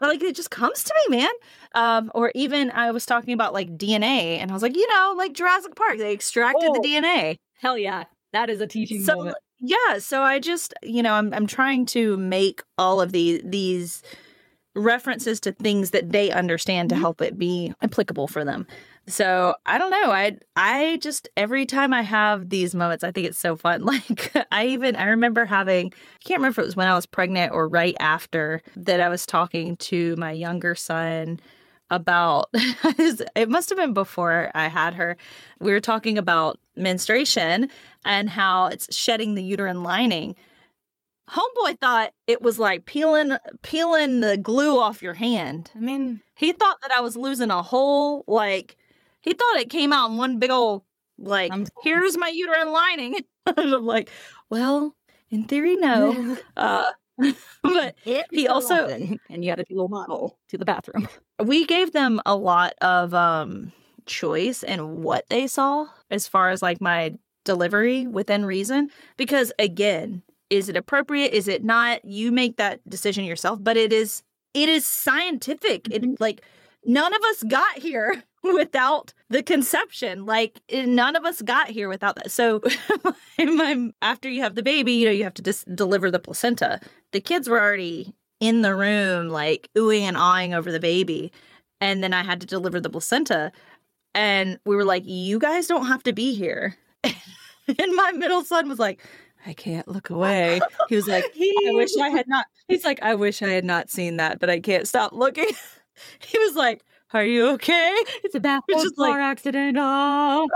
Like, it just comes to me, man. Um, or even I was talking about like D N A, and I was like, you know, like Jurassic Park, they extracted Oh, the D N A. Hell yeah. That is a teaching So moment. yeah, so I just, you know, I'm I'm trying to make all of these these references to things that they understand to help it be applicable for them. So I don't know. I I just every time I have these moments, I think it's so fun. Like I even I remember having I can't remember if it was when I was pregnant or right after that I was talking to my younger son about it must have been before I had her. We were talking about menstruation and how it's shedding the uterine lining. Homeboy thought it was like peeling peeling the glue off your hand. I mean, He thought that I was losing a whole, like, he thought it came out in one big old, like, I'm- here's my uterine lining. I'm like, well, in theory, no. uh, but he also, and you had a little model to the bathroom. we gave them a lot of um, choice in what they saw as far as, like, my delivery within reason. Because, again, is it appropriate? Is it not? You make that decision yourself. But it is it is scientific. It like none of us got here without the conception. Like it- none of us got here without that. So my, after you have the baby, you know, you have to just deliver the placenta. The kids were already in the room, like oohing and awing over the baby. And then I had to deliver the placenta. And we were like, you guys don't have to be here. And my middle son was like, I can't look away. He was like, I wish I had not. He's like, I wish I had not seen that, but I can't stop looking. He was like, are you okay? It's a bathroom It's just like- car accident. Oh.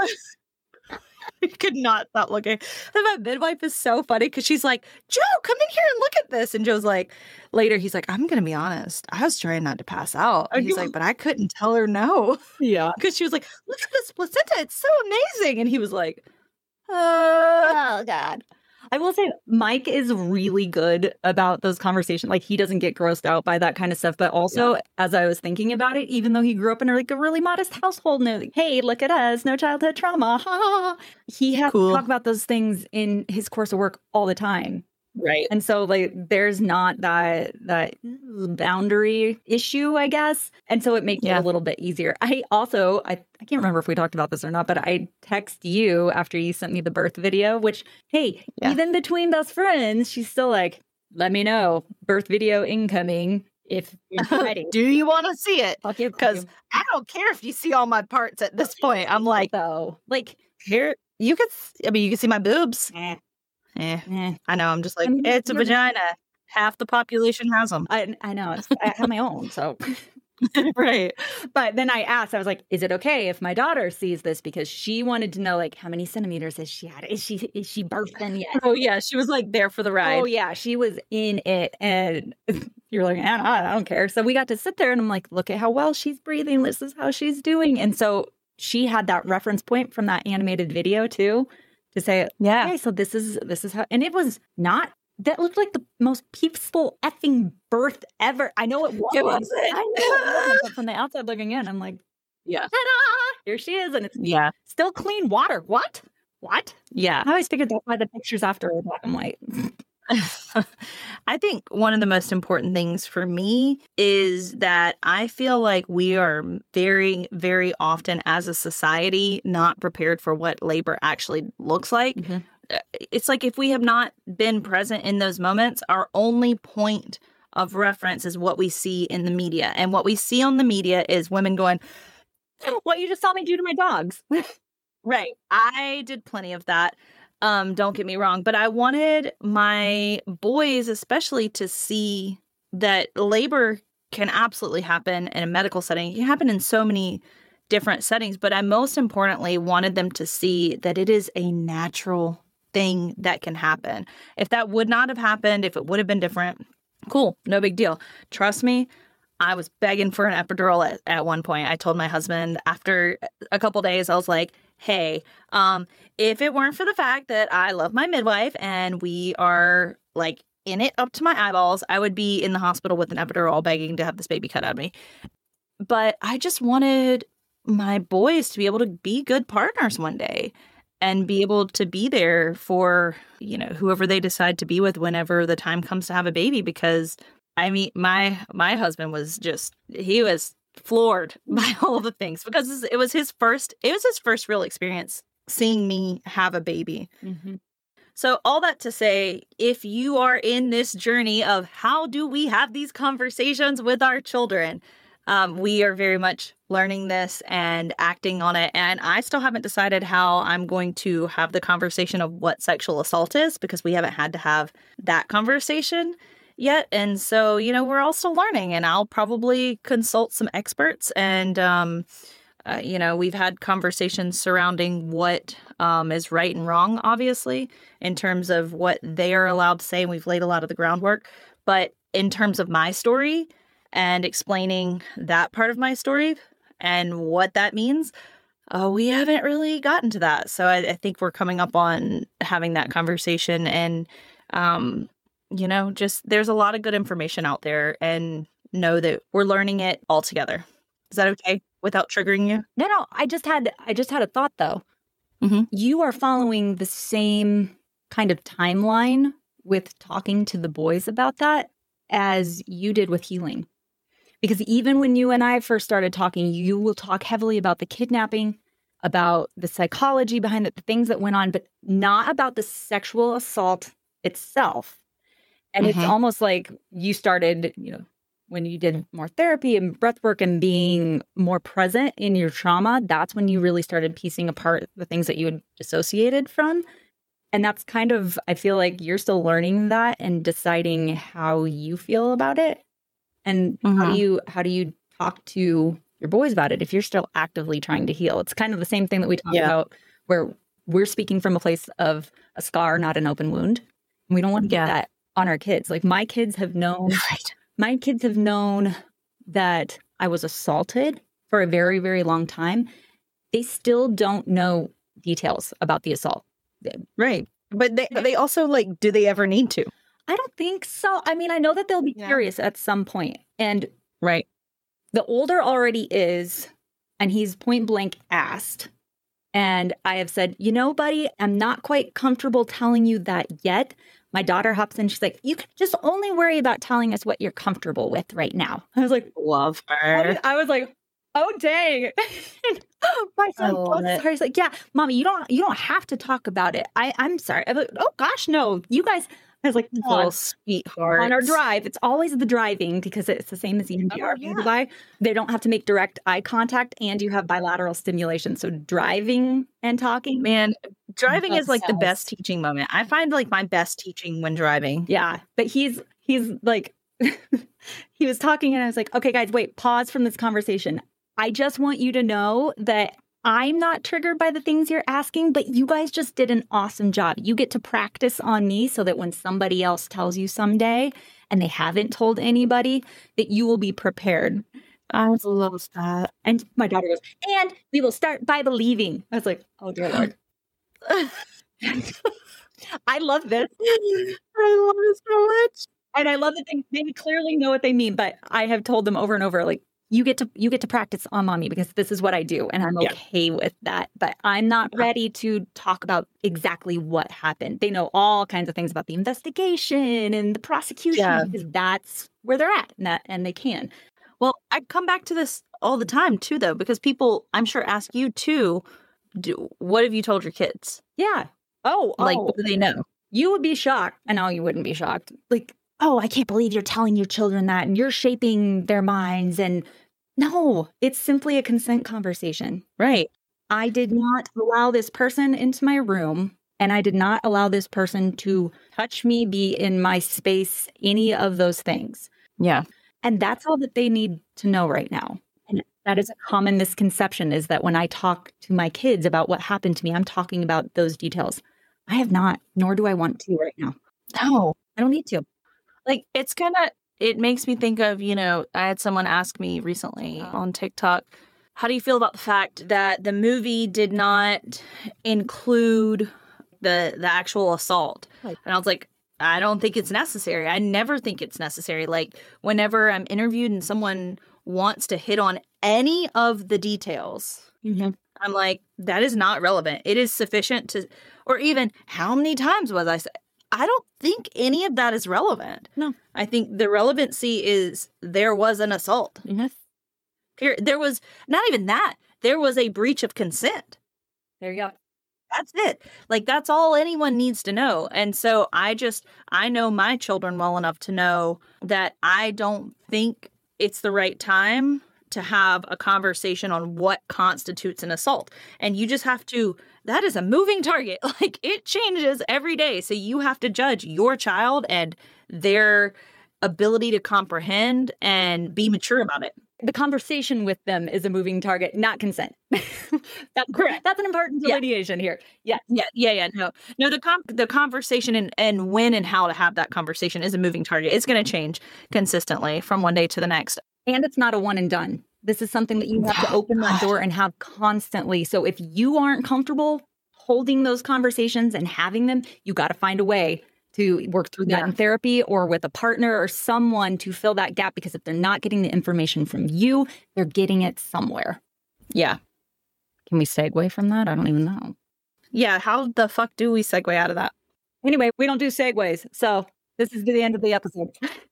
He could not stop looking. And my midwife is so funny because she's like, Joe, come in here and look at this. And Joe's like, later, he's like, I'm going to be honest. I was trying not to pass out. And he's like, but I couldn't tell her no. Yeah. Because she was like, look at this placenta. It's so amazing. And he was like, uh, Oh, God. I will say Mike is really good about those conversations. Like he doesn't get grossed out by that kind of stuff. But also, yeah. as I was thinking about it, even though he grew up in a, like a really modest household, and like, hey, look at us, no childhood trauma. Ha! He has cool. to talk about those things in his course of work all the time. Right. And so like there's not that that boundary issue, I guess. And so it makes yeah. it a little bit easier. I also I, I can't remember if we talked about this or not, but I text you after you sent me the birth video, which hey, yeah. even between best friends, she's still like, let me know. Birth video incoming if you're ready. Do you want to see it? Because I don't care if you see all my parts at this point. I'm like, though, like here you could I mean you can see my boobs. Eh. Eh, eh, I know. I'm just like, I mean, it's a vagina. Half the population has them. I, I know. It's, I have my own, so. Right. But then I asked, I was like, is it okay if my daughter sees this? Because she wanted to know, like, how many centimeters has she had? Is she is she birthing yet? Oh, yeah. She was, like, there for the ride. Oh, yeah. She was in it. And you're like, Anna, I don't care. So we got to sit there and I'm like, look at how well she's breathing. This is how she's doing. And so she had that reference point from that animated video, too. To say, yeah, okay, so this is this is how, and it was not. That looked like the most peaceful effing birth ever. I know it was. It wasn't. I know it wasn't. But from the outside looking in, I'm like, yeah, ta-da! Here she is, and it's yeah, still clean water. What? What? Yeah, I always figured that's why the pictures after are black and white. I think one of the most important things for me is that I feel like we are very, very often as a society not prepared for what labor actually looks like. Mm-hmm. It's like if we have not been present in those moments, our only point of reference is what we see in the media. And what we see on the media is women going, what you just saw me do to my dogs. Right. I did plenty of that. Um, don't get me wrong, but I wanted my boys especially to see that labor can absolutely happen in a medical setting. It can happen in so many different settings, but I most importantly wanted them to see that it is a natural thing that can happen. If that would not have happened, if it would have been different, cool, no big deal. Trust me, I was begging for an epidural at, at one point. I told my husband after a couple days, I was like, hey, um, if it weren't for the fact that I love my midwife and we are like in it up to my eyeballs, I would be in the hospital with an epidural begging to have this baby cut out of me. But I just wanted my boys to be able to be good partners one day and be able to be there for, you know, whoever they decide to be with whenever the time comes to have a baby, because I mean, my my husband was just, he was floored by all the things because it was his first, it was his first real experience seeing me have a baby. Mm-hmm. So all that to say, if you are in this journey of how do we have these conversations with our children, um, we are very much learning this and acting on it. And I still haven't decided how I'm going to have the conversation of what sexual assault is, because we haven't had to have that conversation yet. And so, you know, we're all still learning, and I'll probably consult some experts. And, um, uh, you know, we've had conversations surrounding what um, is right and wrong, obviously, in terms of what they are allowed to say. And we've laid a lot of the groundwork. But in terms of my story and explaining that part of my story and what that means, uh, we haven't really gotten to that. So I, I think we're coming up on having that conversation. And, um, you know, just there's a lot of good information out there, and know that we're learning it all together. Is that okay without triggering you? No, no. I just had I just had a thought though. Mm-hmm. You are following the same kind of timeline with talking to the boys about that as you did with healing. Because even when you and I first started talking, you will talk heavily about the kidnapping, about the psychology behind it, the things that went on, but not about the sexual assault itself. And Mm-hmm. it's almost like you started, you know, when you did more therapy and breath work and being more present in your trauma, that's when you really started piecing apart the things that you had dissociated from. And that's kind of, I feel like you're still learning that and deciding how you feel about it. And how Mhm. do you how do you talk to your boys about it if you're still actively trying to heal? It's kind of the same thing that we talk Yeah. about, where we're speaking from a place of a scar, not an open wound. And we don't want to get Yeah. that on our kids. Like my kids have known Right. my kids have known that I was assaulted for a very, very long time. They still don't know details about the assault. Right. But they they also, like, do they ever need to? I don't think so. I mean, I know that they'll be Yeah. curious at some point. And Right. the older already is, and he's point blank asked. And I have said, you know, buddy, I'm not quite comfortable telling you that yet. My daughter hops in. She's like, you can just only worry about telling us what you're comfortable with right now. I was like, Love I her. was, I was like, oh dang. My son love bless his it. heart, he's like, yeah, mommy, you don't you don't have to talk about it. I, I'm sorry. I was like, oh gosh, no. You guys, I was like, on, Little sweetheart. on our drive, it's always the driving because it's the same as E M D R. Oh, yeah. Dubai. They don't have to make direct eye contact and you have bilateral stimulation. So driving and talking. Man, driving is like the Obsessed. best teaching moment. I find like my best teaching when driving. Yeah. But he's he's like he was talking and I was like, okay, guys, wait, pause from this conversation. I just want you to know that I'm not triggered by the things you're asking, but you guys just did an awesome job. You get to practice on me so that when somebody else tells you someday and they haven't told anybody, that you will be prepared. I love that. And my daughter goes, and we will start by believing. I was like, oh, dear Lord. I love this. I love it so much. And I love that they, they clearly know what they mean, but I have told them over and over, like, you get to you get to practice on mommy because this is what I do. And I'm Yeah. okay with that. But I'm not ready to talk about exactly what happened. They know all kinds of things about the investigation and the prosecution Yeah. because that's where they're at and, that, and they can. Well, I come back to this all the time too, though, because people, I'm sure, ask you too, do, what have you told your kids? Yeah. Oh, Like, oh. what do they know? You would be shocked. I know you wouldn't be shocked. Like, oh, I can't believe you're telling your children that and you're shaping their minds. And no, it's simply a consent conversation. Right. I did not allow this person into my room and I did not allow this person to touch me, be in my space, any of those things. Yeah. And that's all that they need to know right now. And that is a common misconception, is that when I talk to my kids about what happened to me, I'm talking about those details. I have not, nor do I want to right now. No. I don't need to. Like, it's kind of, it makes me think of, you know, I had someone ask me recently on TikTok, how do you feel about the fact that the movie did not include the the actual assault? Right. And I was like, I don't think it's necessary. I never think it's necessary. Like, whenever I'm interviewed and someone wants to hit on any of the details, Mm-hmm. I'm like, that is not relevant. It is sufficient to, or even how many times was I, I don't think any of that is relevant. No. I think the relevancy is there was an assault. Yes. Here, there was not even that. There was a breach of consent. There you go. That's it. Like, that's all anyone needs to know. And so I just, I know my children well enough to know that I don't think it's the right time to have a conversation on what constitutes an assault. And you just have to, that is a moving target. Like, it changes every day. So you have to judge your child and their ability to comprehend and be mature about it. The conversation with them is a moving target, not consent. That's correct. That's an important delineation yeah. here. Yeah. Yeah. Yeah. Yeah. No, no, the com- the conversation and, and when and how to have that conversation is a moving target. It's going to change consistently from one day to the next. And it's not a one and done. This is something that you have to open that door and have constantly. So if you aren't comfortable holding those conversations and having them, you got to find a way to work through that yeah. in therapy or with a partner or someone to fill that gap, because if they're not getting the information from you, they're getting it somewhere. Yeah. Can we segue from that? I don't even know. Yeah. How the fuck do we segue out of that? Anyway, we don't do segues. So this is the end of the episode.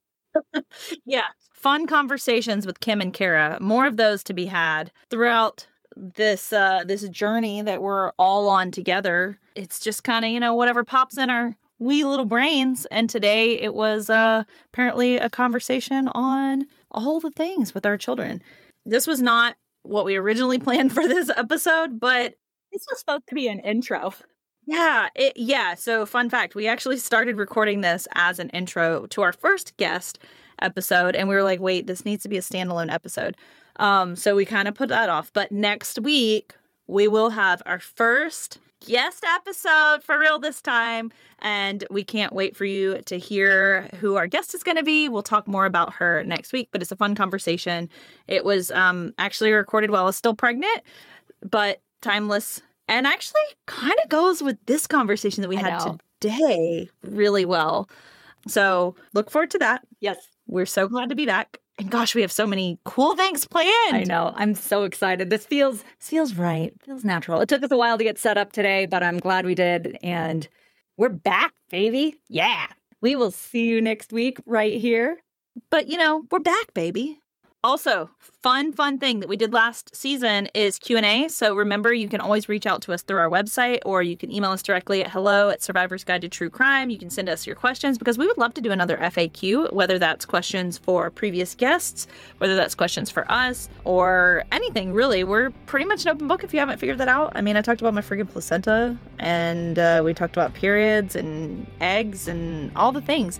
Yeah. Fun conversations with Kim and Kara. More of those to be had throughout this uh, this journey that we're all on together. It's just kind of, you know, whatever pops in our wee little brains. And today it was uh, apparently a conversation on all the things with our children. This was not what we originally planned for this episode, but this was supposed to be an intro. Yeah. It, yeah. So fun fact, we actually started recording this as an intro to our first guest episode. And we were like, wait, this needs to be a standalone episode. Um, so we kind of put that off. But next week, we will have our first guest episode for real this time. And we can't wait for you to hear who our guest is going to be. We'll talk more about her next week, but it's a fun conversation. It was um, actually recorded while I was still pregnant, but timeless. And actually kind of goes with this conversation that we I had know. today really well. So look forward to that. Yes. We're so glad to be back. And gosh, we have so many cool things planned. I know. I'm so excited. This feels this feels right. It feels natural. It took us a while to get set up today, but I'm glad we did. And we're back, baby. Yeah. We will see you next week right here. But, you know, we're back, baby. Also, fun, fun thing that we did last season is Q and A. So remember, you can always reach out to us through our website, or you can email us directly at hello at Survivor's Guide to True Crime. You can send us your questions, because we would love to do another F A Q, whether that's questions for previous guests, whether that's questions for us, or anything, really. We're pretty much an open book if you haven't figured that out. I mean, I talked about my friggin' placenta, and uh, we talked about periods and eggs and all the things.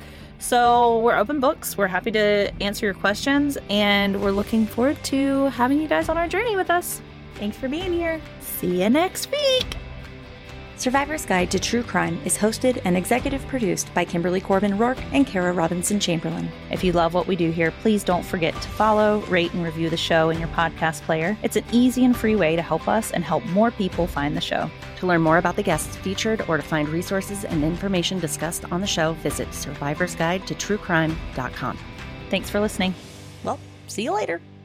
So we're open books. We're happy to answer your questions, and we're looking forward to having you guys on our journey with us. Thanks for being here. See you next week. Survivor's Guide to True Crime is hosted and executive produced by Kimberly Corbin Rourke and Kara Robinson Chamberlain. If you love what we do here, please don't forget to follow, rate, and review the show in your podcast player. It's an easy and free way to help us and help more people find the show. To learn more about the guests featured or to find resources and information discussed on the show, visit survivors guide to true crime dot com. Thanks for listening. Well, see you later.